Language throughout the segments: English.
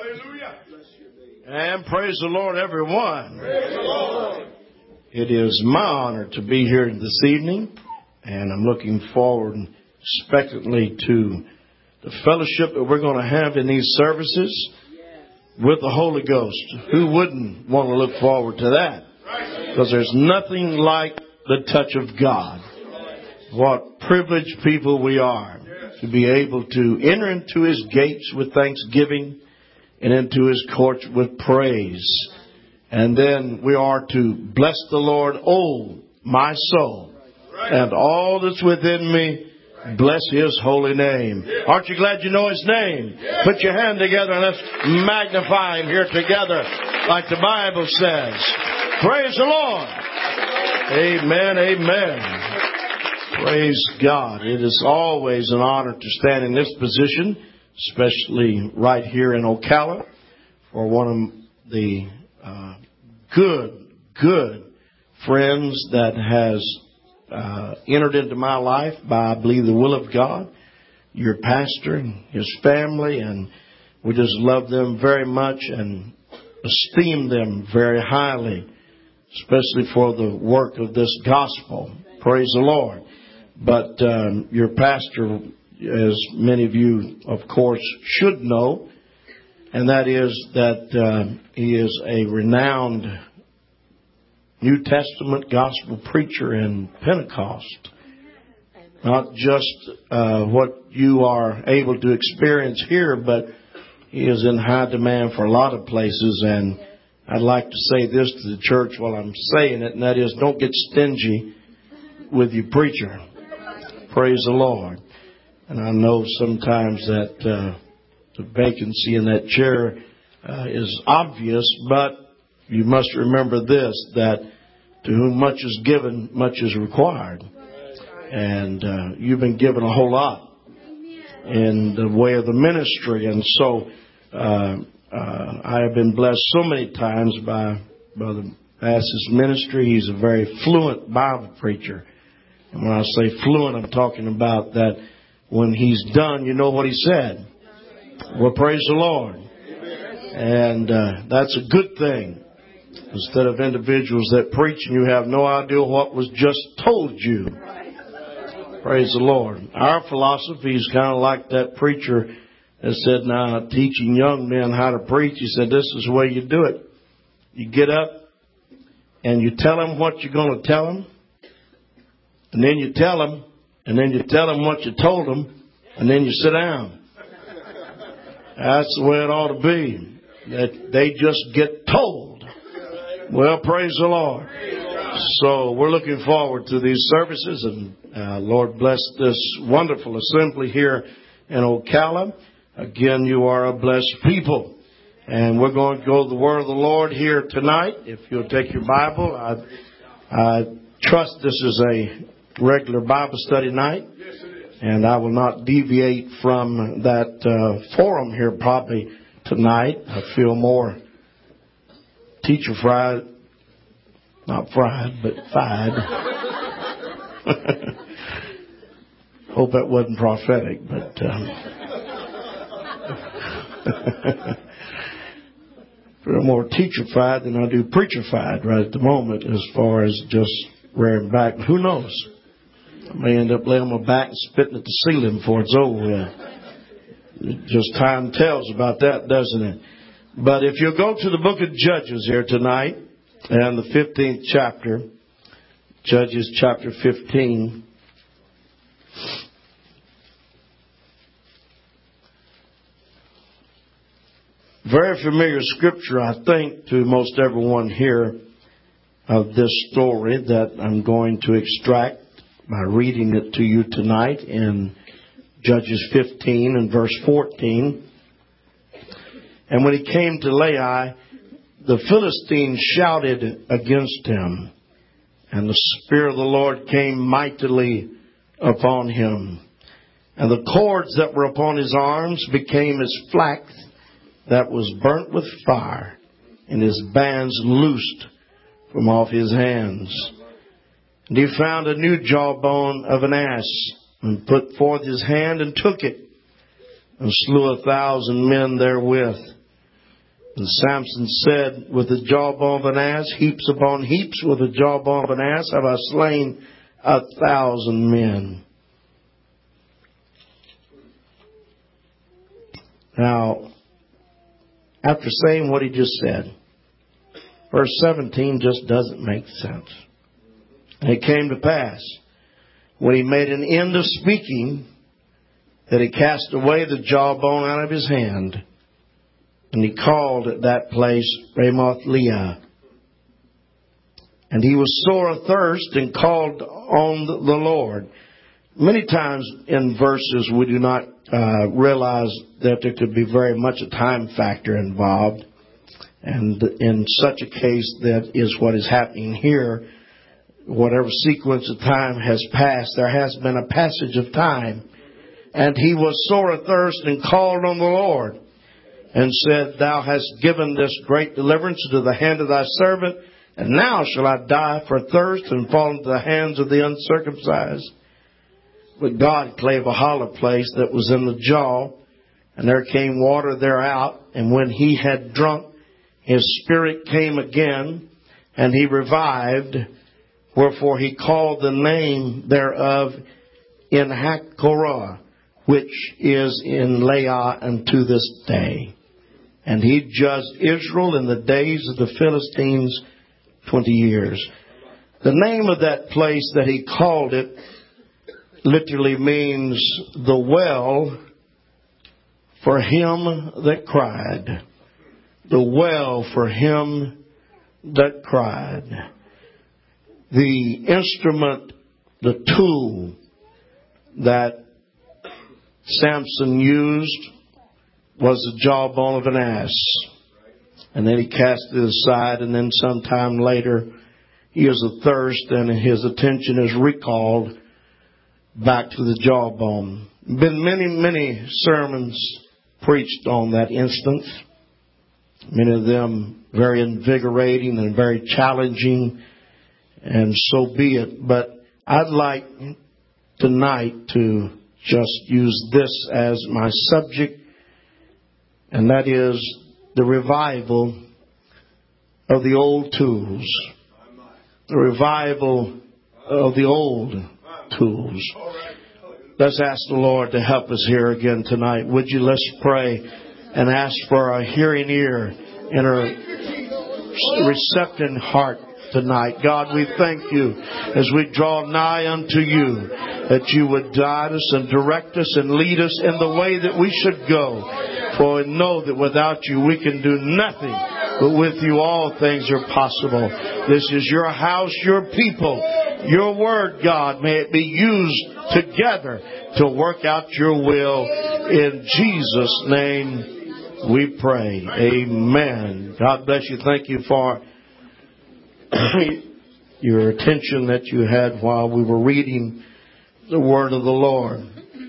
And praise the Lord, everyone. Praise the Lord. It is my honor to be here this evening, and I'm looking forward expectantly to the fellowship that we're going to have in these services with the Holy Ghost. Who wouldn't want to look forward to that? Because there's nothing like the touch of God. What privileged people we are to be able to enter into His gates with thanksgiving and into His courts with praise. And then we are to bless the Lord, oh, my soul, and all that's within me, bless His holy name. Aren't you glad you know His name? Put your hand together and let's magnify Him here together like the Bible says. Praise the Lord. Amen, amen. Praise God. It is always an honor to stand in this position, especially right here in Ocala, for one of the good friends that has entered into my life by, I believe, the will of God, your pastor and his family, and we just love them very much and esteem them very highly, especially for the work of this gospel. Praise the Lord. But your pastor, as many of you, of course, should know, and that is that he is a renowned New Testament gospel preacher in Pentecost. Not just what you are able to experience here, but he is in high demand for a lot of places. And I'd like to say this to the church while I'm saying it, and that is, don't get stingy with your preacher. Praise the Lord. And I know sometimes that the vacancy in that chair is obvious, but you must remember this, that to whom much is given, much is required. And you've been given a whole lot in the way of the ministry. And so I have been blessed so many times by Brother Bass's ministry. He's a very fluent Bible preacher. And when I say fluent, I'm talking about that when he's done, you know what he said. Well, praise the Lord. And that's a good thing. Instead of individuals that preach and you have no idea what was just told you. Praise the Lord. Our philosophy is kind of like that preacher that said, now, teaching young men how to preach. He said, this is the way you do it. You get up and you tell them what you're going to tell them. And then you tell them, and then you tell them what you told them, and then you sit down. That's the way it ought to be. That they just get told. Well, praise the Lord. So we're looking forward to these services, and Lord bless this wonderful assembly here in Ocala. Again, you are a blessed people. And we're going to go to the Word of the Lord here tonight. If you'll take your Bible, I trust this is a regular Bible study night, and I will not deviate from that forum here probably tonight. I feel more teacher fried, not fried, but fied. Hope that wasn't prophetic, but feel more teacher fried than I do preacher fried right at the moment, as far as just rearing back. Who knows? I may end up laying on my back and spitting at the ceiling before it's over with. Just time tells about that, doesn't it? But if you'll go to the book of Judges here tonight, and the 15th chapter, Judges chapter 15. Very familiar scripture, I think, to most everyone here of this story that I'm going to extract by reading it to you tonight in Judges 15 and verse 14. And when he came to Lai, the Philistines shouted against him, and the Spirit of the Lord came mightily upon him. And the cords that were upon his arms became as flax that was burnt with fire, and his bands loosed from off his hands. And he found a new jawbone of an ass, and put forth his hand and took it, and slew 1,000 men therewith. And Samson said, with the jawbone of an ass, heaps upon heaps, with the jawbone of an ass have I slain 1,000 men. Now, after saying what he just said, verse 17 just doesn't make sense. And it came to pass, when he made an end of speaking, that he cast away the jawbone out of his hand, and he called at that place Ramoth Leah. And he was sore athirst and called on the Lord. Many times in verses we do not realize that there could be very much a time factor involved. And in such a case, that is what is happening here. Whatever sequence of time has passed, there has been a passage of time. And he was sore athirst and called on the Lord and said, Thou hast given this great deliverance into the hand of thy servant, and now shall I die for thirst and fall into the hands of the uncircumcised. But God clave a hollow place that was in the jaw, and there came water thereout, and when he had drunk, his spirit came again, and he revived, wherefore he called the name thereof Enhakkore, which is in Leah unto this day. And he judged Israel in the days of the Philistines 20 years. The name of that place that he called it literally means the well for him that cried. The well for him that cried. The instrument, the tool that Samson used was the jawbone of an ass. And then he cast it aside, and then sometime later he is athirst and his attention is recalled back to the jawbone. Been many sermons preached on that instance. Many of them very invigorating and very challenging, and so be it. But I'd like tonight to just use this as my subject, and that is the revival of the old tools. The revival of the old tools. Let's ask the Lord to help us here again tonight. Would you? Let's pray and ask for a hearing ear and a receptive heart tonight. God, we thank you as we draw nigh unto you, that you would guide us and direct us and lead us in the way that we should go. For we know that without you we can do nothing, but with you all things are possible. This is your house, your people, your word, God. May it be used together to work out your will. In Jesus' name we pray. Amen. God bless you. Thank you for your attention that you had while we were reading the word of the Lord.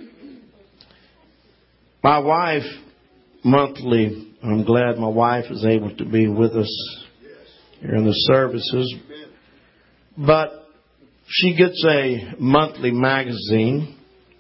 My wife, monthly, I'm glad my wife is able to be with us here in the services, but she gets a monthly magazine,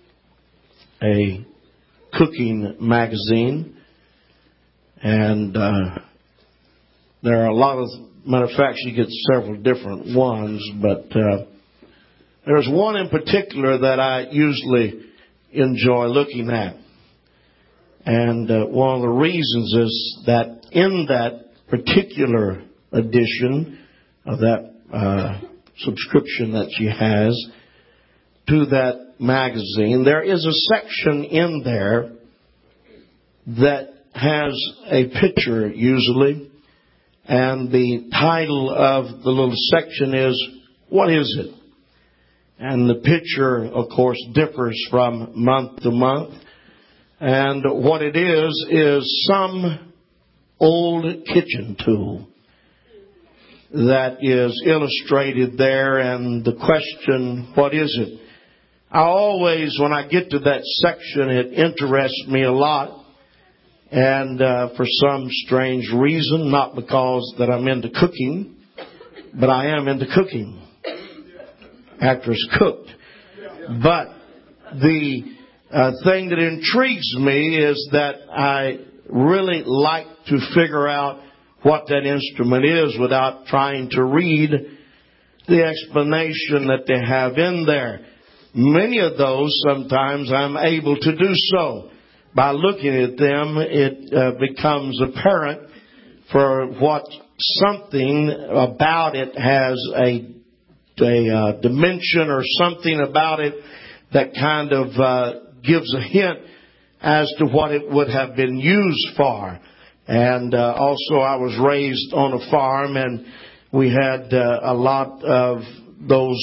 a cooking magazine, and there are a lot of, matter of fact, she gets several different ones, but there's one in particular that I usually enjoy looking at. And one of the reasons is that in that particular edition of that subscription that she has to that magazine, there is a section in there that has a picture usually, and the title of the little section is, What is it? And the picture, of course, differs from month to month. And what it is some old kitchen tool that is illustrated there. And the question, what is it? I always, when I get to that section, it interests me a lot. And for some strange reason, not because that I'm into cooking, but I am into cooking after it's cooked. But the thing that intrigues me is that I really like to figure out what that instrument is without trying to read the explanation that they have in there. Many of those, sometimes I'm able to do so. By looking at them, it becomes apparent for what something about it has a dimension or something about it that kind of gives a hint as to what it would have been used for. And also I was raised on a farm, and we had a lot of those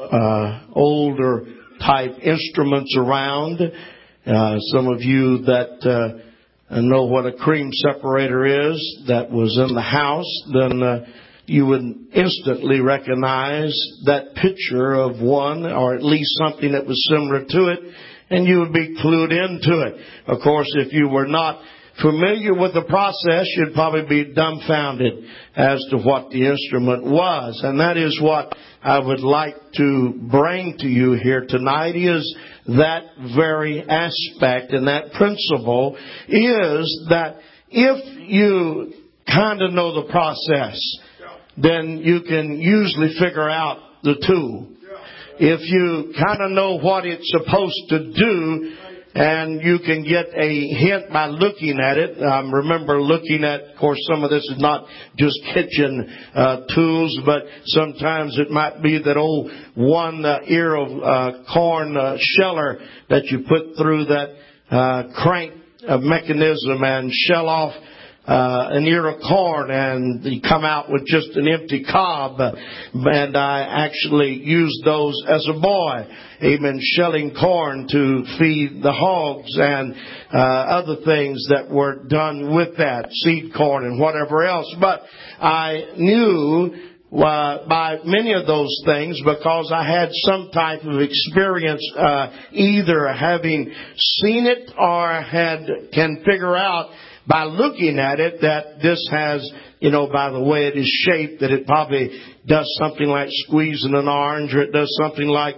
older type instruments around. Some of you that know what a cream separator is that was in the house, then you would instantly recognize that picture of one, or at least something that was similar to it, and you would be clued into it. Of course, if you were not familiar with the process, you'd probably be dumbfounded as to what the instrument was. And that is what I would like to bring to you here tonight, is that very aspect. And that principle is that if you kind of know the process, then you can usually figure out the tool. If you kind of know what it's supposed to do, and you can get a hint by looking at it. I remember looking at, of course, some of this is not just kitchen tools, but sometimes it might be that old one ear of corn sheller that you put through that crank mechanism and shell off an ear of corn, and you come out with just an empty cob. And I actually used those as a boy. Amen. Shelling corn to feed the hogs and other things that were done with that, seed corn and whatever else. But I knew by many of those things because I had some type of experience, either having seen it or can figure out by looking at it that this has, by the way it is shaped, that it probably does something like squeezing an orange, or it does something like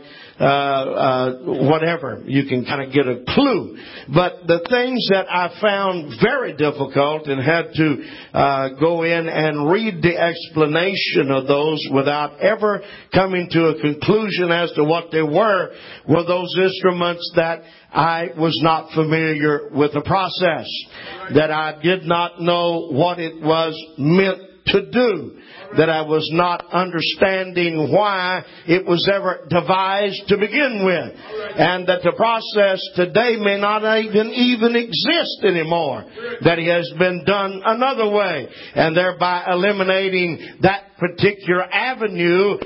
whatever. You can kind of get a clue. But the things that I found very difficult and had to go in and read the explanation of those without ever coming to a conclusion as to what they were those instruments that I was not familiar with the process, that I did not know what it was meant to do, that I was not understanding why it was ever devised to begin with, and that the process today may not even exist anymore, that it has been done another way, and thereby eliminating that particular avenue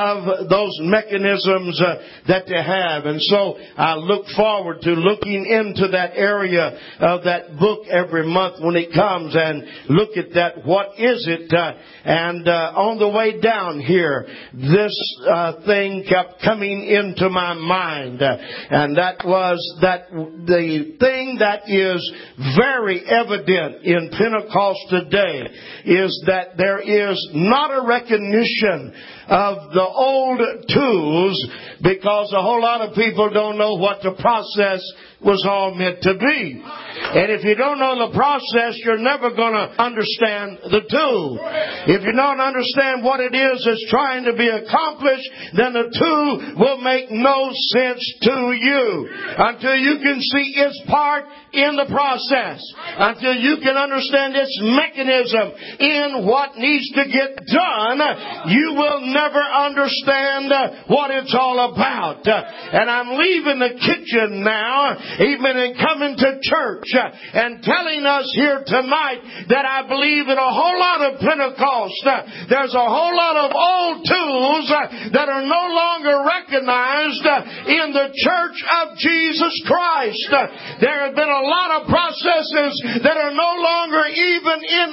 of those mechanisms that they have. And so I look forward to looking into that area of that book every month when it comes, and look at that. What is it? And on the way down here, this thing kept coming into my mind, and that was that the thing that is very evident in Pentecost today is that there is not a recognition of the old tools, because a whole lot of people don't know what the process was all meant to be. And if you don't know the process, you're never going to understand the tool. If you don't understand what it is that's trying to be accomplished, then the tool will make no sense to you until you can see its part in the process, until you can understand its mechanism in what needs to get done. You will never understand what it's all about. And I'm leaving the kitchen now, amen, and coming to church and telling us here tonight that I believe in a whole lot of Pentecost. There's a whole lot of old tools that are no longer recognized in the church of Jesus Christ. There have been a lot of processes that are no longer even in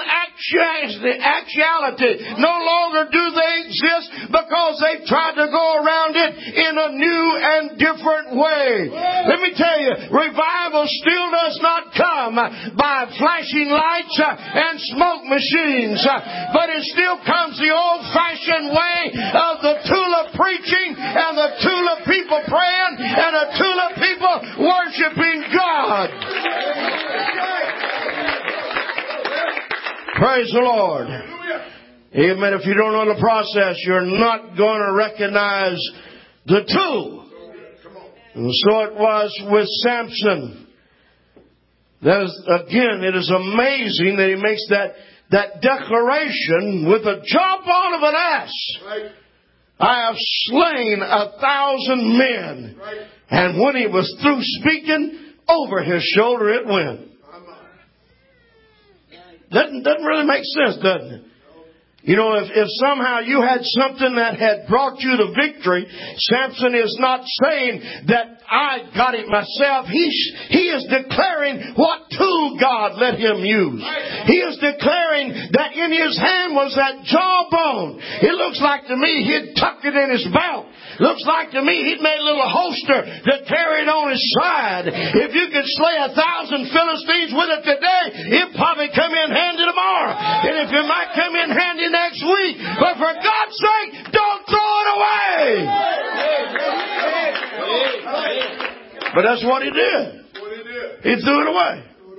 actuality. No longer do they exist because they've tried to go around it in a new and different way. Let me tell you, revival still does not come by flashing lights and smoke machines, but it still comes the old-fashioned way of the tulip preaching and the tulip people praying and the tulip people worshiping God. Praise the Lord. Amen. If you don't know the process, you're not going to recognize the two. And so it was with Samson. Again, it is amazing that he makes that declaration with the jawbone of an ass. Right. I have slain 1,000 men. Right. And when he was through speaking, over his shoulder it went. Doesn't really make sense, doesn't it? You know, if somehow you had something that had brought you to victory, Samson is not saying that I got it myself. He is declaring what tool God let him use. He is declaring that in his hand was that jawbone. It looks like to me he'd tucked it in his belt. Looks like to me he'd made a little holster to carry it on his side. If you could slay 1,000 Philistines with it today, it'd probably come in handy tomorrow. And if it might come in handy next week. But for God's sake, don't throw it away. But that's what he did. He threw it away.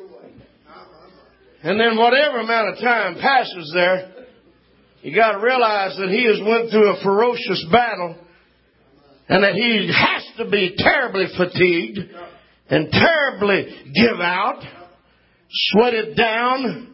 And then whatever amount of time passes there, you got to realize that he has went through a ferocious battle. And that he has to be terribly fatigued and terribly give out, sweated down,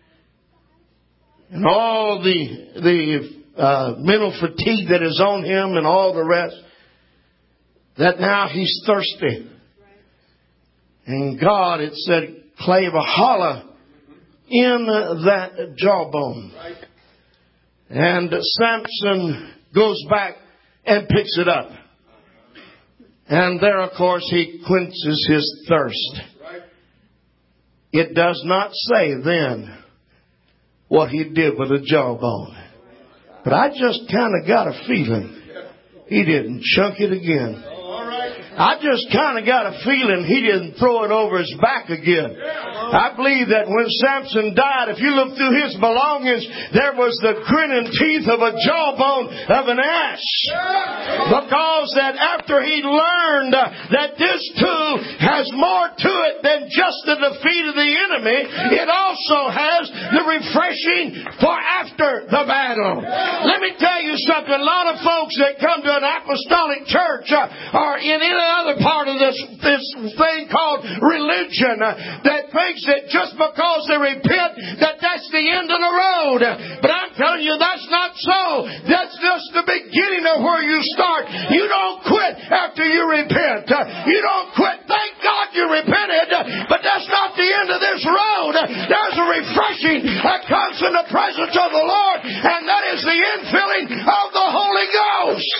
and all the mental fatigue that is on him and all the rest, that now he's thirsty. And God, it said, clave a hollow in that jawbone. And Samson goes back and picks it up. And there, of course, he quenches his thirst. It does not say then what he did with the jawbone. But I just kind of got a feeling he didn't chunk it again. I just kind of got a feeling he didn't throw it over his back again. I believe that when Samson died, if you look through his belongings, there was the grinning teeth of a jawbone of an ass. Because that after he learned that this tool has more to it than just the defeat of the enemy, it also has the refreshing for after the battle. Let me tell you something. A lot of folks that come to an apostolic church are in any other part of this thing called religion that thinks that just because they repent that that's the end of the road. But I'm telling you that's not so. That's just the beginning of where you start. You don't quit after you repent. You don't quit. Thank God you repented, but that's not the end of this road. There's a refreshing that comes from the presence of the Lord, and that is the infilling of the Holy Ghost.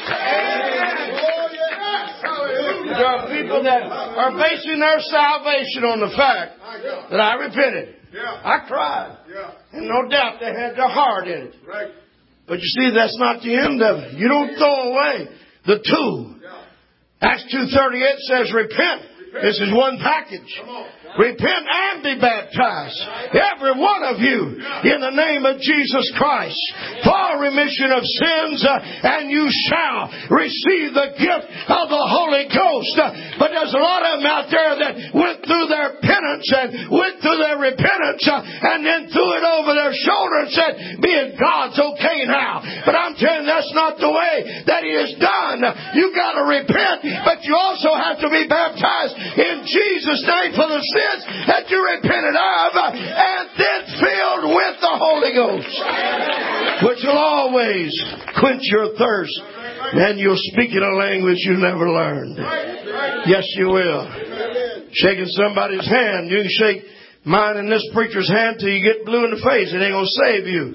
There are people that are basing their salvation on the fact that I repented. I cried. And no doubt they had their heart in it. But you see, that's not the end of it. You don't throw away the tool. Acts 2:38 says, repent. This is one package. Repent and be baptized, every one of you, in the name of Jesus Christ, for remission of sins, and you shall receive the gift of the Holy Ghost. But there's a lot of them out there that went through their penance and went through their repentance and then threw it over their shoulder and said, be it God's okay now. But I'm telling you, that's not the way that it is done. You got to repent, but you also have to be baptized in Jesus' name for the sins that you repented of, and then filled with the Holy Ghost, which will always quench your thirst, and you'll speak in a language you never learned. Yes, you will. Shaking somebody's hand, you can shake mine and this preacher's hand till you get blue in the face. It ain't going to save you.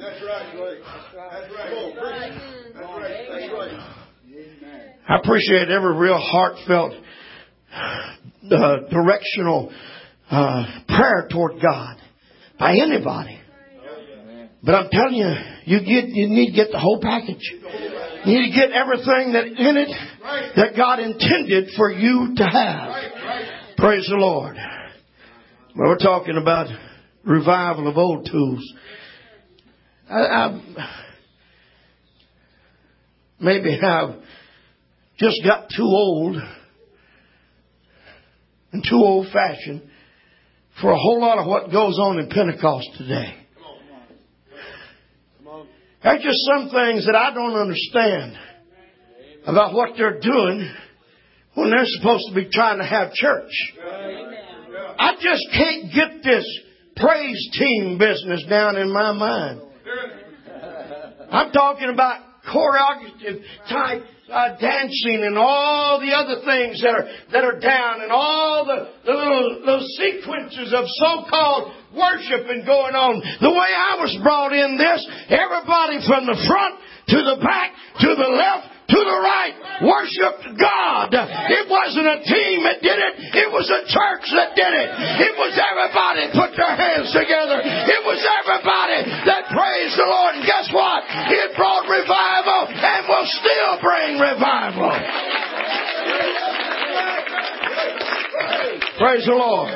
I appreciate every real heartfelt directional prayer toward God by anybody. But I'm telling you, you need to get the whole package. You need to get everything that in it that God intended for you to have. Praise the Lord. Well, we're talking about revival of old tools. Maybe I've just got too old and too old-fashioned for a whole lot of what goes on in Pentecost today. There's just some things that I don't understand about what they're doing when they're supposed to be trying to have church. I just can't get this praise team business down in my mind. I'm talking about choreography type dancing and all the other things that are down, and all the little sequences of so-called worshiping going on. The way I was brought in this, everybody from the front to the back to the left to the right worshiped God. It wasn't a team that did it. It was a church that did it. It was everybody put their hands together. It was everybody that praised the Lord. And guess what? It brought revival and will still bring revival. Praise the Lord.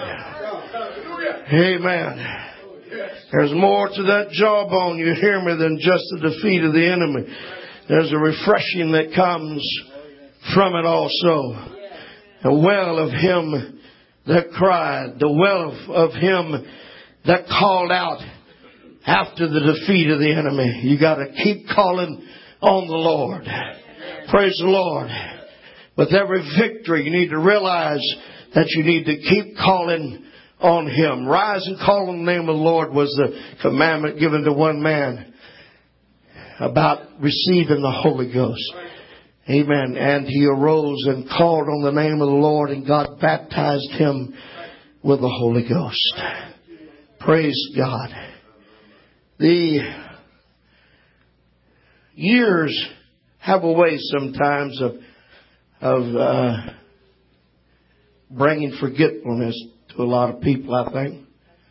Amen. There's more to that jawbone, you hear me, than just the defeat of the enemy. There's a refreshing that comes from it also. The well of him that cried. The well of him that called out after the defeat of the enemy. You got to keep calling on the Lord. Praise the Lord. With every victory, you need to realize that you need to keep calling on him. Rise and call on the name of the Lord was the commandment given to one man about receiving the Holy Ghost. Amen. And he arose and called on the name of the Lord, and God baptized him with the Holy Ghost. Praise God. The years have a way sometimes of bringing forgetfulness to a lot of people, I think.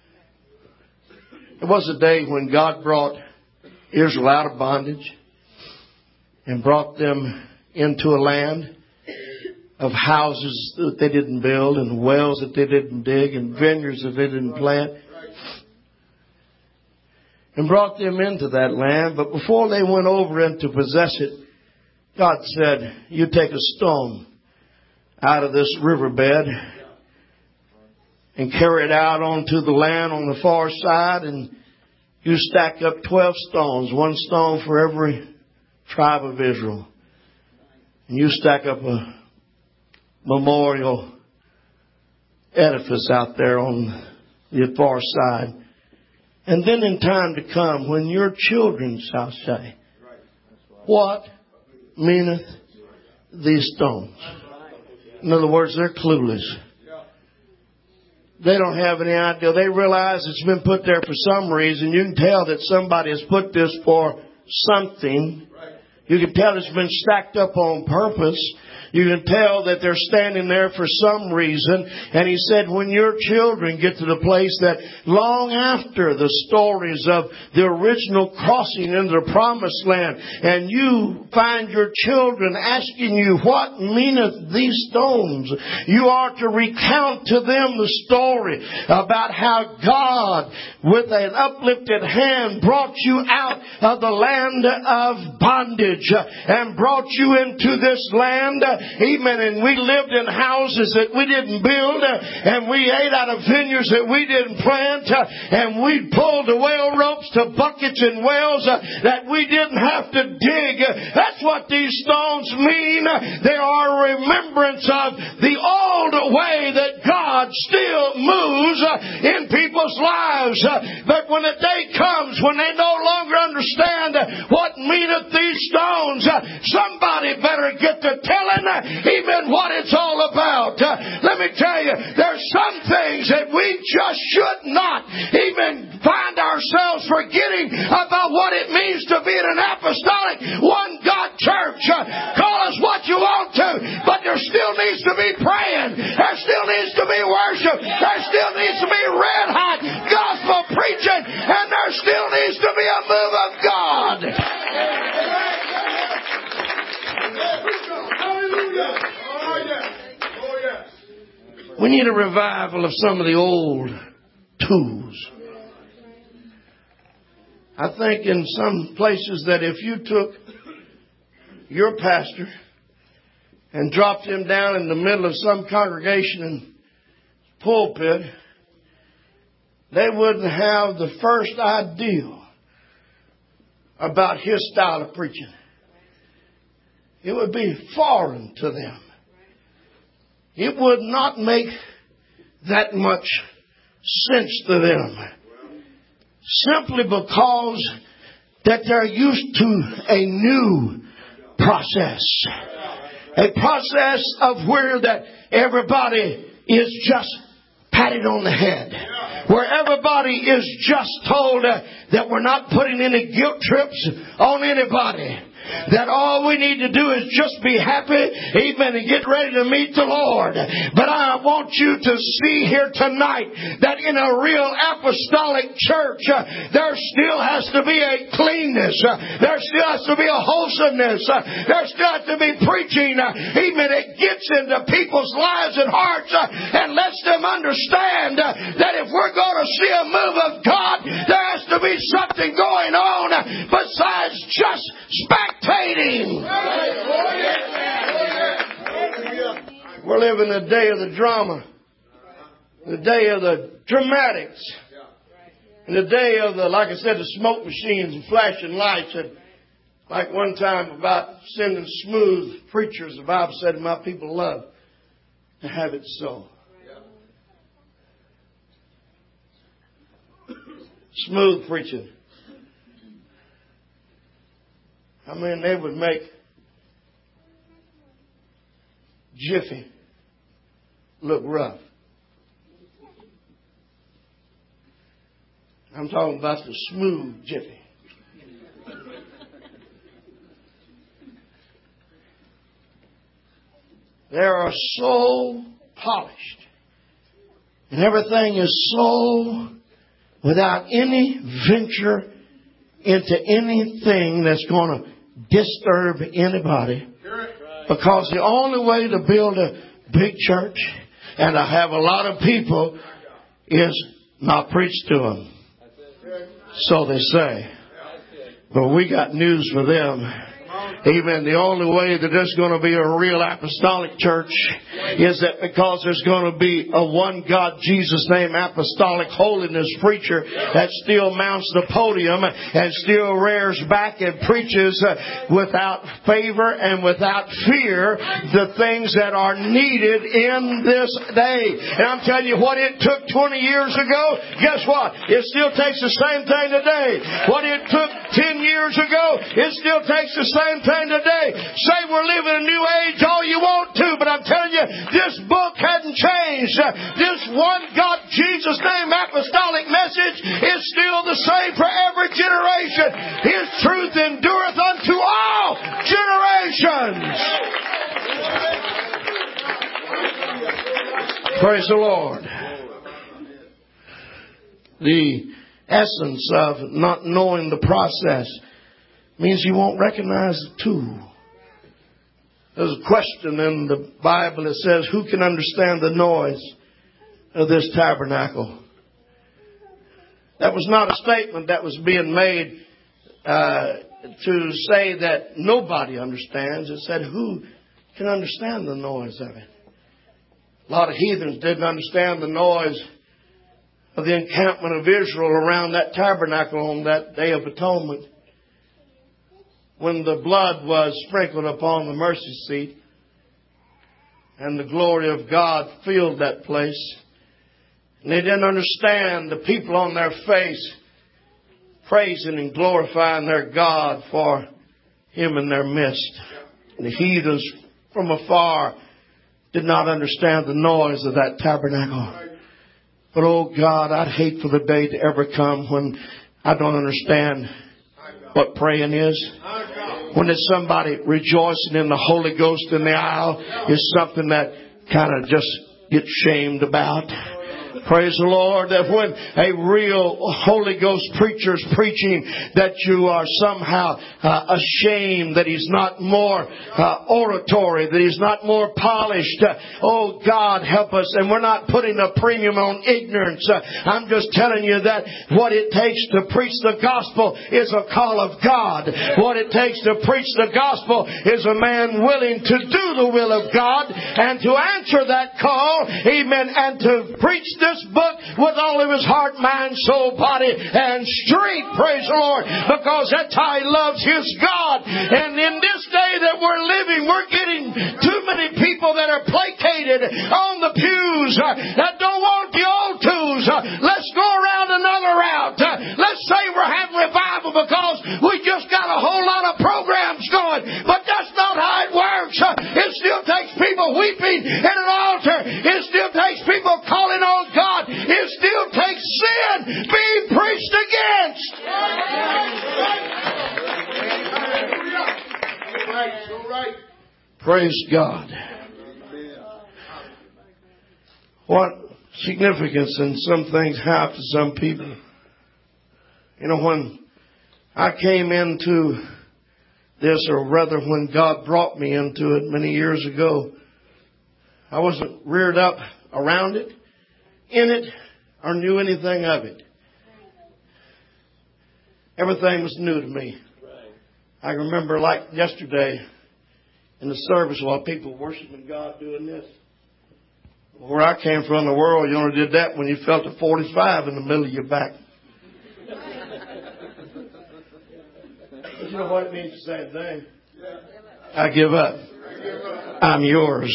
There was a day when God brought Israel out of bondage and brought them into a land of houses that they didn't build, and wells that they didn't dig, and vineyards that they didn't plant, and brought them into that land. But before they went over in to possess it, God said, you take a stone out of this riverbed and carry it out onto the land on the far side, and you stack up 12 stones, one stone for every tribe of Israel. And you stack up a memorial edifice out there on the far side. And then in time to come, when your children shall say, what meaneth these stones? In other words, they're clueless. They don't have any idea. They realize it's been put there for some reason. You can tell that somebody has put this for something. You can tell it's been stacked up on purpose. You can tell that they're standing there for some reason. And he said, when your children get to the place that long after the stories of the original crossing into the promised land, and you find your children asking you, what meaneth these stones? You are to recount to them the story about how God, with an uplifted hand, brought you out of the land of bondage and brought you into this land. Amen. And we lived in houses that we didn't build, and we ate out of vineyards that we didn't plant, and we pulled the well ropes to buckets and wells that we didn't have to dig. That's what these stones mean. They are a remembrance of the old way that God still moves in people's lives. But when the day comes when they no longer understand what meaneth these stones, somebody better get to telling, amen, what it's all about. Let me tell you, there's some things that we just should not even find ourselves forgetting about what it means to be in an apostolic one God church. Call us what you want to, but there still needs to be praying. There still needs to be worship. There still needs to be red hot gospel preaching, and there still needs to be a move of God. We need a revival of some of the old tools. I think in some places that if you took your pastor and dropped him down in the middle of some congregation and pulpit, they wouldn't have the first idea about his style of preaching. It would be foreign to them. It would not make that much sense to them. Simply because that they're used to a new process. A process of where that everybody is just patted on the head. Where everybody is just told that we're not putting any guilt trips on anybody. That all we need to do is just be happy, amen, and get ready to meet the Lord. But I want you to see here tonight that in a real apostolic church, there still has to be a cleanness. There still has to be a wholesomeness. There still has to be preaching, amen, it gets into people's lives and hearts and lets them understand that if we're going to see a move of God, there has to be something going on besides just spectating. We're living the day of the drama, the day of the dramatics, and the day of the, like I said, the smoke machines and flashing lights. And like one time about sending smooth preachers, the Bible said, my people love to have it so. Smooth preaching. I mean, they would make Jiffy look rough. I'm talking about the smooth Jiffy. They are so polished. And everything is so without any venture into anything that's going to disturb anybody. Because the only way to build a big church and to have a lot of people is not preach to them. So they say. But we got news for them. Amen. The only way that there's going to be a real apostolic church is that because there's going to be a one God, Jesus name, apostolic holiness preacher that still mounts the podium and still rears back and preaches without favor and without fear the things that are needed in this day. And I'm telling you, what it took 20 years ago, guess what? It still takes the same thing today. What it took 10 years ago, it still takes the same thing today. Say we're living in a new age all you want to, but I'm telling you, this book hadn't changed. This one God, Jesus name apostolic message is still the same for every generation. His truth endureth unto all generations. Praise the Lord. The essence of not knowing the process means you won't recognize the tool. There's a question in the Bible that says, who can understand the noise of this tabernacle? That was not a statement that was being made to say that nobody understands. It said, who can understand the noise of it? A lot of heathens didn't understand the noise of the encampment of Israel around that tabernacle on that Day of Atonement, when the blood was sprinkled upon the mercy seat and the glory of God filled that place. And they didn't understand the people on their face praising and glorifying their God for Him in their midst. And the heathens from afar did not understand the noise of that tabernacle. But oh God, I'd hate for the day to ever come when I don't understand what praying is. When it's somebody rejoicing in the Holy Ghost in the aisle is something that kind of just gets shamed about. Praise the Lord, that when a real Holy Ghost preacher is preaching, that you are somehow ashamed that he's not more oratory, that he's not more polished. Oh God, help us. And we're not putting a premium on ignorance. I'm just telling you that what it takes to preach the gospel is a call of God. What it takes to preach the gospel is a man willing to do the will of God and to answer that call, amen, and to preach the this book with all of his heart, mind, soul, body, and strength. Praise the Lord. Because that's how he loves his God. And in this day that we're living, we're getting too many people that are placated on the pews that don't want the old tools. Let's go around another route. Let's say we're having revival because we just got a whole lot of programs going. But that's not how it works. It still takes people weeping at an altar. It still takes people calling on God. It still takes sin being preached against. Praise God. What significance in some things have to some people. You know, when I came into this, or rather when God brought me into it many years ago, I wasn't reared up around it, in it, or knew anything of it. Everything was new to me. I remember like yesterday in the service while people were worshiping God doing this. Where I came from in the world, you only did that when you felt a 45 in the middle of your back. But you know what it means to say the same thing? I give up. I'm yours.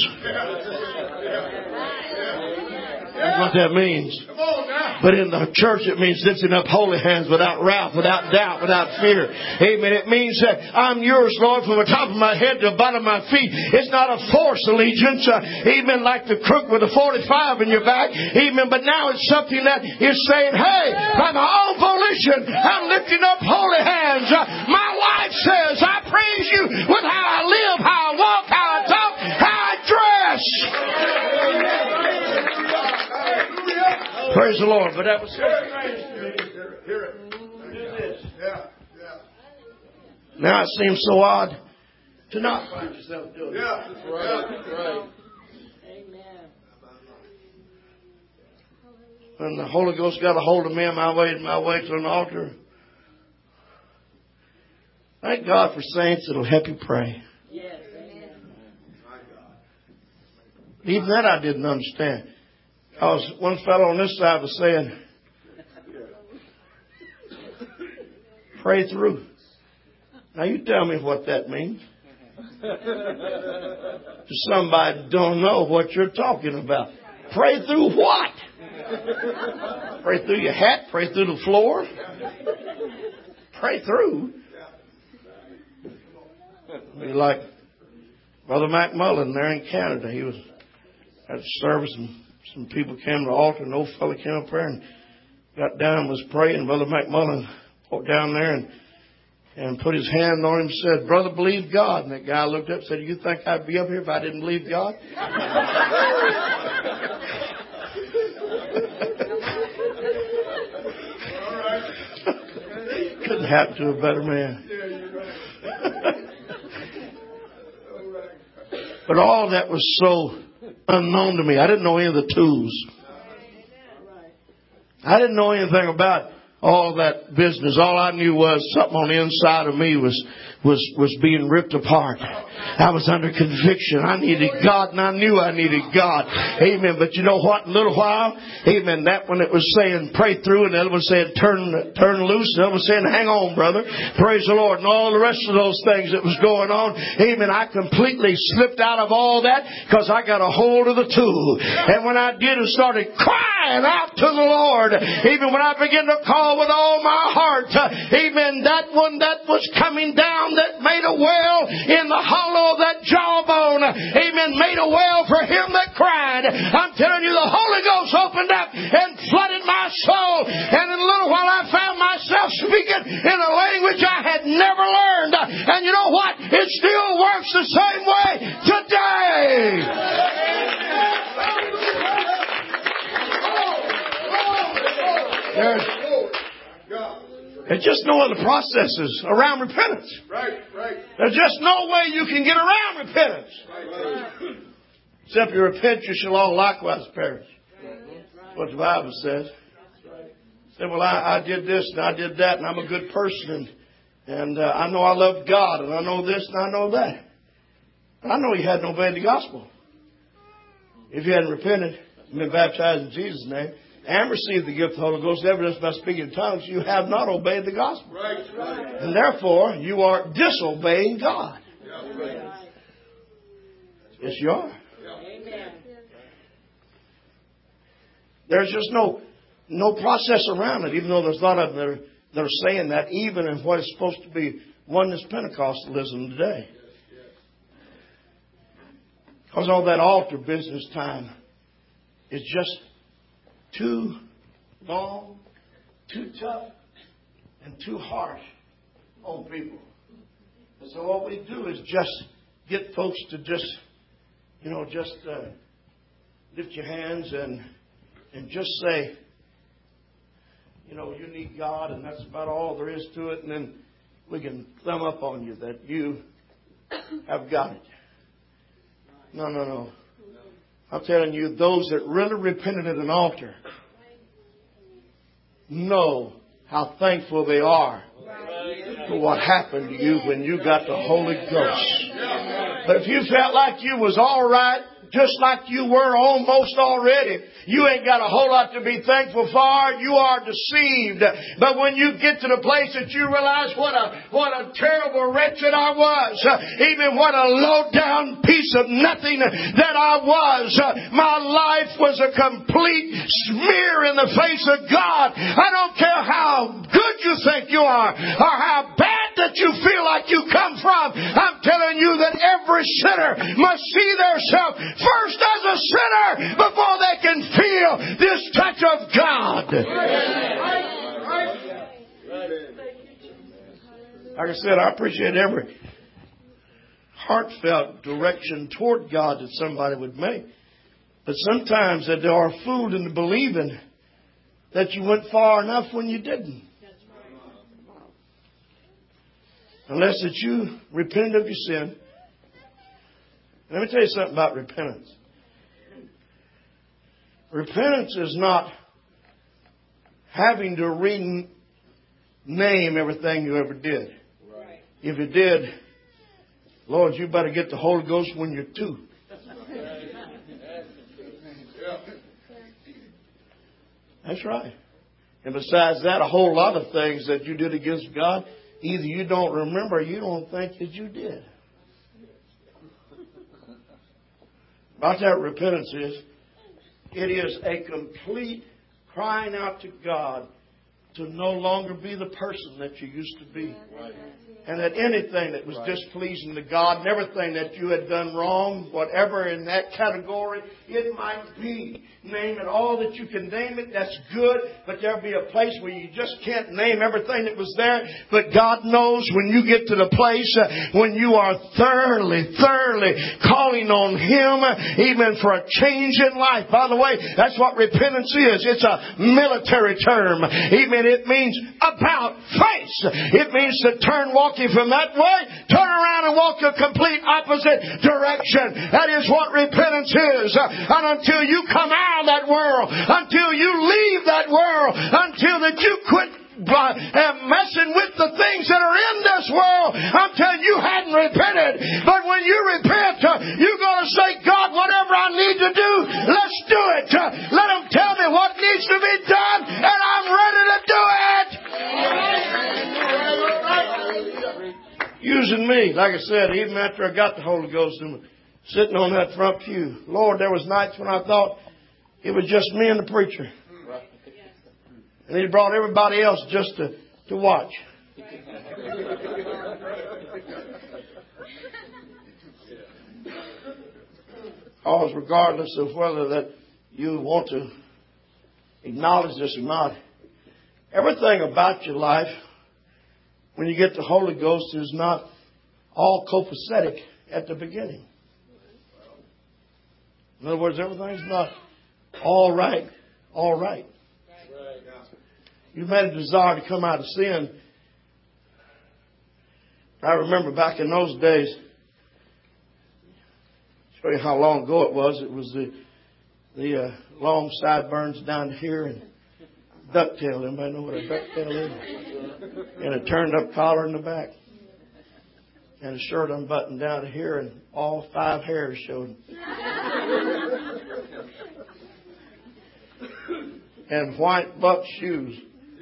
That's what that means. But in the church, it means lifting up holy hands without wrath, without doubt, without fear. Amen. It means that I'm yours, Lord, from the top of my head to the bottom of my feet. It's not a forced allegiance. Amen. Like the crook with a 45 in your back. Amen. But now it's something that is saying, hey, by my own volition, I'm lifting up holy hands. My wife says, I praise you with how I live, how I walk, how I talk, how I dress. Praise the Lord. But that was so strange to me. Hear it. Do this. Now it seems so odd to not find yourself doing it. Yeah, that's right. Amen. When the Holy Ghost got a hold of me on my way to an altar. Thank God for saints that'll help you pray. Yes. Even that I didn't understand. Because one fellow on this side was saying, pray through. Now you tell me what that means. To somebody don't know what you're talking about. Pray through what? Pray through your hat? Pray through the floor? Pray through? Be like Brother McMullen there in Canada. He was at a service and some people came to the altar, and an old fellow came up there and got down and was praying. Brother McMullen walked down there and put his hand on him and said, "Brother, believe God." And that guy looked up and said, "You think I'd be up here if I didn't believe God?" Couldn't happen to a better man. But all that was so unknown to me. I didn't know any of the tools. I didn't know anything about all that business. All I knew was something on the inside of me was being ripped apart. I was under conviction. I needed God, and I knew I needed God. Amen. But you know what? In a little while, amen, that one it was saying pray through, and the other one said turn loose, and the other one saying hang on, brother. Praise the Lord. And all the rest of those things that was going on. Amen. I completely slipped out of all that because I got a hold of the tool. And when I did, I started crying out to the Lord. Even when I began to call with all my heart. Amen. That one that was coming down that made a well in the hollow of that jawbone. Amen. Made a well for him that cried. I'm telling you, the Holy Ghost opened up and flooded my soul. And in a little while I found myself speaking in a language I had never learned. And you know what? It still works the same way today. There's just no other processes around repentance. Right. There's just no way you can get around repentance. Right. Except you repent, you shall all likewise perish. That's what the Bible says. Say, well, I did this and I did that, and I'm a good person, and I know I love God, and I know this and I know that. But I know you hadn't obeyed the gospel. If you hadn't repented, been baptized in Jesus' name, and received the gift of the Holy Ghost, evidence by speaking in tongues, you have not obeyed the gospel. And therefore, you are disobeying God. Yes, you are. There's just no process around it, even though there's a lot of them that are saying that, even in what is supposed to be oneness Pentecostalism today. Because all that altar business time is just too long, too tough, and too harsh on people. And so what we do is just get folks to just lift your hands and just say, you need God, and that's about all there is to it. And then we can thumb up on you that you have got it. No. I'm telling you, those that really repented at an altar know how thankful they are for what happened to you when you got the Holy Ghost. But if you felt like you was all right, just like you were almost already, you ain't got a whole lot to be thankful for. You are deceived. But when you get to the place that you realize what a terrible wretched I was, even what a low down piece of nothing that I was, my life was a complete smear in the face of God. I don't care how good you think you are or how bad that you feel like you come from. I'm telling you that every sinner must see themselves first as a sinner before they can feel this touch of God. Like I said, I appreciate every heartfelt direction toward God that somebody would make. But sometimes that they are fooled into believing that you went far enough when you didn't. Unless that you repented of your sin. Let me tell you something about repentance. Repentance is not having to rename everything you ever did. Right. If you did, Lord, you better get the Holy Ghost when you're 2. That's right. And besides that, a whole lot of things that you did against God, either you don't remember or you don't think that you did. About that repentance is, it is a complete crying out to God to no longer be the person that you used to be. Right. And that anything that was displeasing to God and everything that you had done wrong, whatever in that category it might be, name it all that you can name it, that's good. But there'll be a place where you just can't name everything that was there. But God knows when you get to the place when you are thoroughly calling on Him, even for a change in life. By the way, that's what repentance is. It's a military term. Even it means about face. It means to turn walking from that way, turn around and walk a complete opposite direction. That is what repentance is. And until you come out of that world, until you leave that world, until that you quit messing with the things that are in this world, I'm telling you hadn't repented. But when you repent, you're going to say, God, whatever I need to do, let's do it. Let Him tell me what needs to be done, and I'm ready to do it. Using me, like I said, even after I got the Holy Ghost and sitting on that front pew, Lord, there was nights when I thought it was just me and the preacher. And He brought everybody else just to watch. Because regardless of whether that you want to acknowledge this or not, everything about your life, when you get the Holy Ghost, is not all copacetic at the beginning. In other words, everything's not all right. You've had a desire to come out of sin. I remember back in those days, show you how long ago it was. It was the long sideburns down here and ducktail. Anybody know what a ducktail is? And a turned up collar in the back. And a shirt unbuttoned down to here and all 5 hairs showing. and white buck shoes.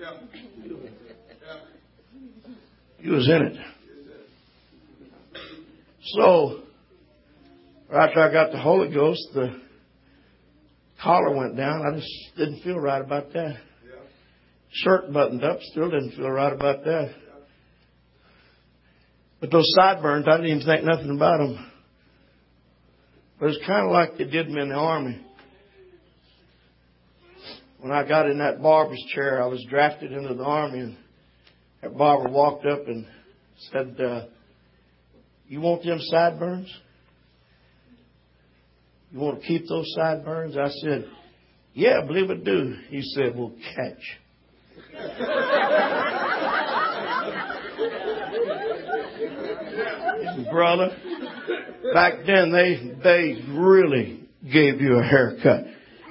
He was in it. So, right after I got the Holy Ghost, the collar went down. I just didn't feel right about that. Shirt buttoned up, still didn't feel right about that. But those sideburns, I didn't even think nothing about them. But it's kind of like they did me in the army. When I got in that barber's chair, I was drafted into the army, and that barber walked up and said, you want them sideburns? You want to keep those sideburns? I said, yeah, I believe I do. He said, well, catch. Brother, back then they really gave you a haircut.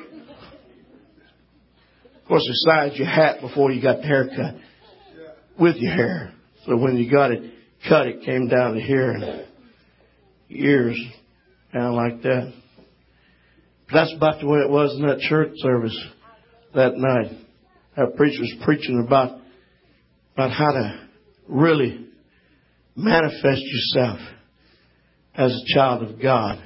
Of course, they sized your hat before you got the haircut with your hair. So when you got it cut, it came down to here and ears down like that. That's about the way it was in that church service that night. That preacher was preaching about how to really manifest yourself as a child of God.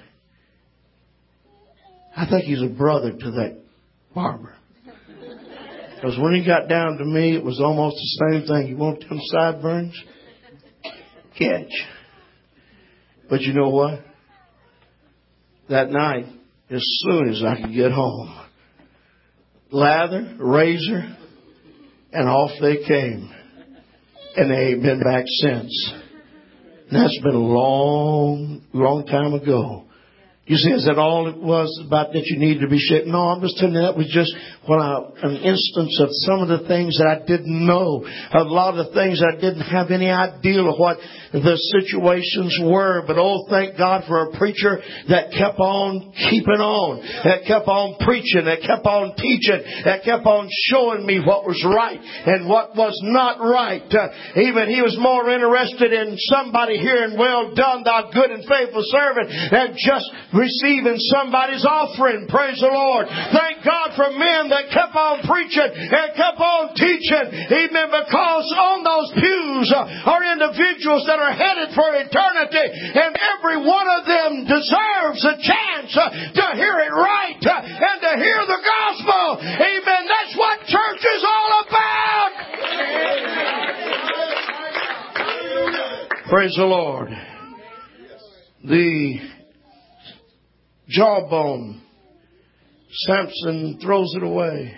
I think he's a brother to that barber. Because when he got down to me, it was almost the same thing. You want them sideburns? Catch. But you know what? That night, as soon as I could get home, lather, razor, and off they came. And they ain't been back since. And that's been a long, long time ago. You see, is that all it was about that you needed to be shaped? No, I'm just telling you that was just an instance of some of the things that I didn't know. A lot of the things I didn't have any idea of what the situations were. But oh, thank God for a preacher that kept on keeping on. That kept on preaching. That kept on teaching. That kept on showing me what was right and what was not right. Even he was more interested in somebody hearing, well done, thou good and faithful servant, than just receiving somebody's offering. Praise the Lord. Thank God for men that kept on preaching and kept on teaching. Amen. Because on those pews are individuals that are headed for eternity, and every one of them deserves a chance to hear it right and to hear the gospel. Amen. That's what church is all about. Praise the Lord. The jawbone. Samson throws it away.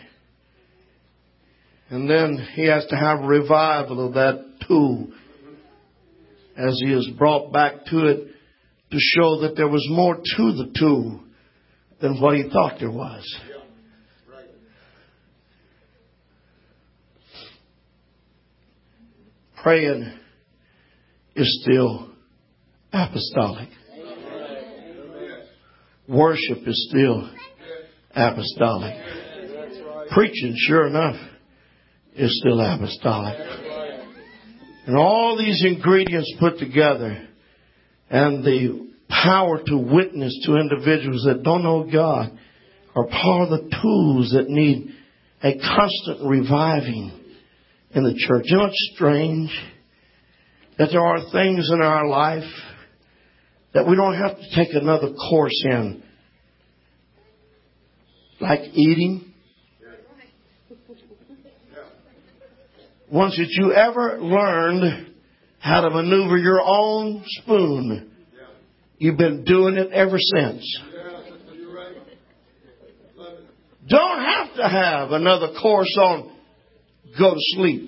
And then he has to have revival of that tool as he is brought back to it to show that there was more to the tool than what he thought there was. Praying is still apostolic. Worship is still apostolic. Preaching, sure enough, is still apostolic. And all these ingredients put together and the power to witness to individuals that don't know God are part of the tools that need a constant reviving in the church. You know, it's strange that there are things in our life that we don't have to take another course in. Like eating. Once that you ever learned how to maneuver your own spoon, you've been doing it ever since. Don't have to have another course on go to sleep.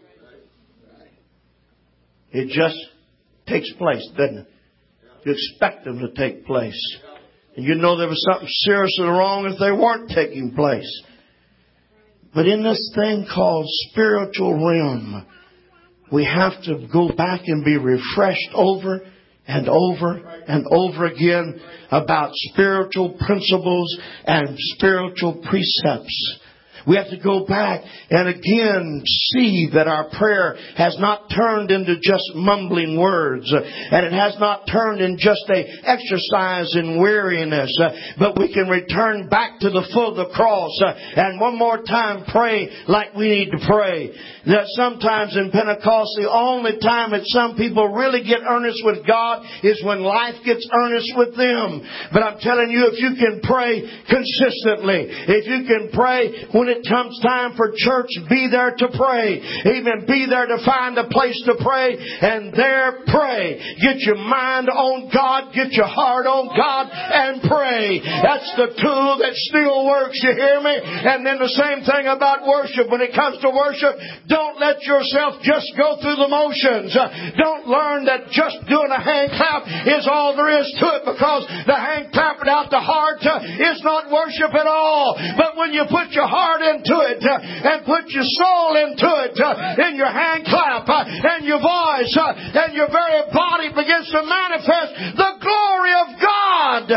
It just takes place, doesn't it? You expect them to take place. And you know there was something seriously wrong if they weren't taking place. But in this thing called spiritual realm, we have to go back and be refreshed over and over and over again about spiritual principles and spiritual precepts. We have to go back and again see that our prayer has not turned into just mumbling words, and it has not turned in just a exercise in weariness, but we can return back to the foot of the cross and one more time pray like we need to pray. That sometimes in Pentecost, the only time that some people really get earnest with God is when life gets earnest with them. But I'm telling you, if you can pray consistently, if you can pray when it comes time for church, be there to pray. Even be there to find a place to pray, and there pray. Get your mind on God, get your heart on God, and pray. That's the tool that still works, you hear me? And then the same thing about worship. When it comes to worship, don't let yourself just go through the motions. Don't learn that just doing a hand clap is all there is to it, because the hand clap without the heart is not worship at all. But when you put your heart into it and put your soul into it, in your hand clap and your voice and your very body begins to manifest the glory of God.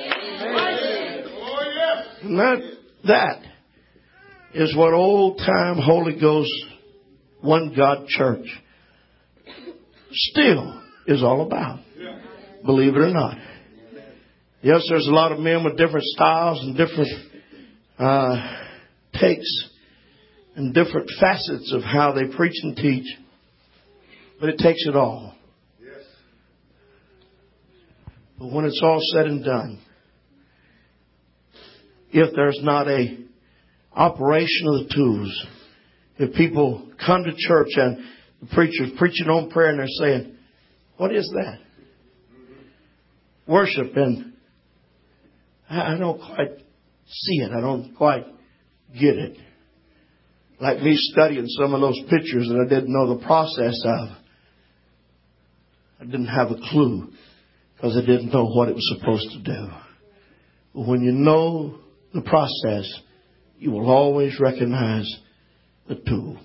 And that is what old time Holy Ghost One God Church still is all about. Believe it or not. Yes, there's a lot of men with different styles and different takes and different facets of how they preach and teach. But it takes it all. But when it's all said and done, if there's not a operation of the tools, if people come to church and the preacher's preaching on prayer and they're saying, what is that? Worship, and I don't quite see it. I don't quite get it. Like me studying some of those pictures that I didn't know the process of. I didn't have a clue because I didn't know what it was supposed to do. But when you know the process, you will always recognize the tool.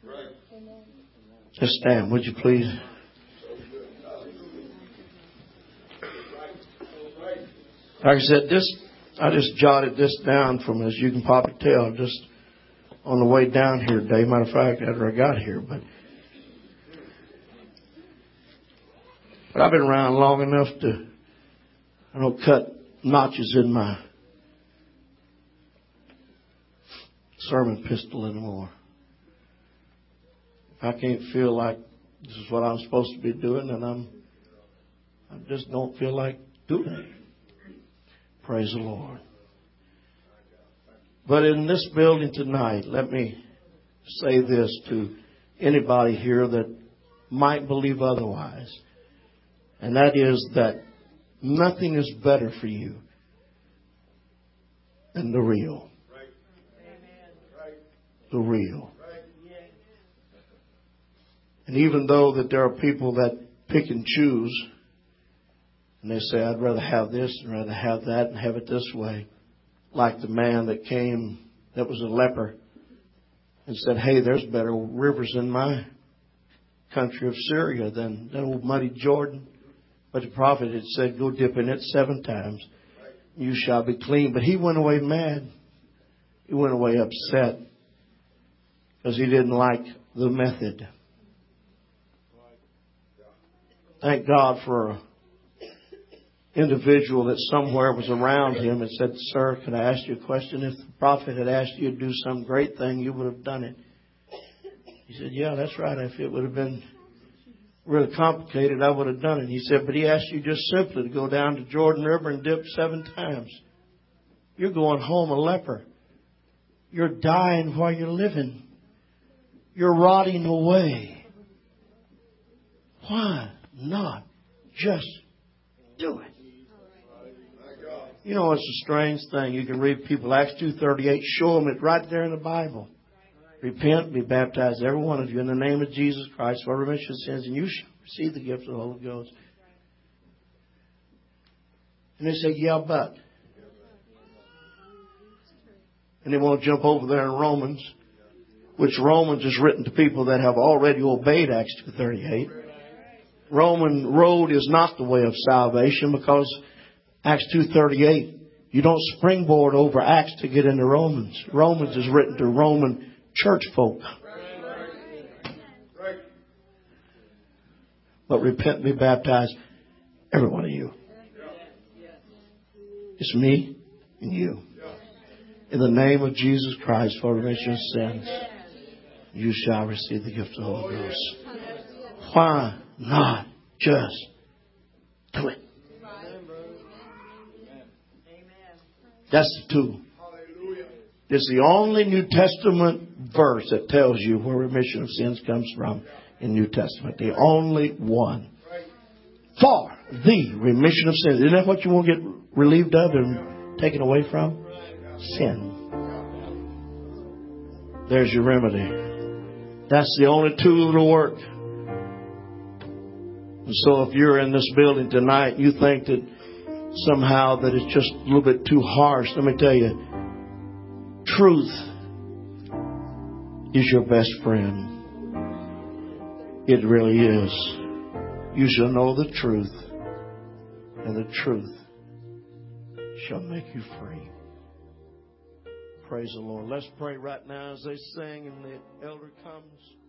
Just stand, would you please? Like I said, I just jotted this down from, as you can probably tell, just on the way down here today. Matter of fact, after I got here, but I've been around long enough to, I don't cut notches in my sermon pistol anymore. If I can't feel like this is what I'm supposed to be doing, then I just don't feel like doing it. Praise the Lord. But in this building tonight, let me say this to anybody here that might believe otherwise. And that is that nothing is better for you than the real. The real. And even though that there are people that pick and choose, and they say, I'd rather have this and rather have that and have it this way. Like the man that came that was a leper and said, hey, there's better rivers in my country of Syria than old muddy Jordan. But the prophet had said, go dip in it 7 times. You shall be clean. But he went away mad. He went away upset because he didn't like the method. Thank God for an individual that somewhere was around him and said, sir, can I ask you a question? If the prophet had asked you to do some great thing, you would have done it. He said, yeah, that's right. If it would have been really complicated, I would have done it. He said, but he asked you just simply to go down to Jordan River and dip 7 times. You're going home a leper. You're dying while you're living. You're rotting away. Why not just do it? You know, it's a strange thing. You can read people, Acts 2:38, show them it right there in the Bible. Repent, be baptized, every one of you, in the name of Jesus Christ for remission of sins, and you shall receive the gift of the Holy Ghost. And they say, yeah, but. And they want to jump over there in Romans, which Romans is written to people that have already obeyed Acts 2:38. Roman road is not the way of salvation, because Acts 2:38 You don't springboard over Acts to get into Romans. Romans is written to Roman church folk. But repent and be baptized, every one of you. It's me and you. In the name of Jesus Christ for remission of sins, you shall receive the gift of the Holy Ghost. Why not just do it? That's the tool. It's the only New Testament verse that tells you where remission of sins comes from in New Testament. The only one. For the remission of sins. Isn't that what you want to get relieved of and taken away from? Sin. There's your remedy. That's the only tool that'll work. And so if you're in this building tonight, you think that somehow that it's just a little bit too harsh. Let me tell you, truth is your best friend. It really is. You shall know the truth, and the truth shall make you free. Praise the Lord. Let's pray right now as they sing and the elder comes.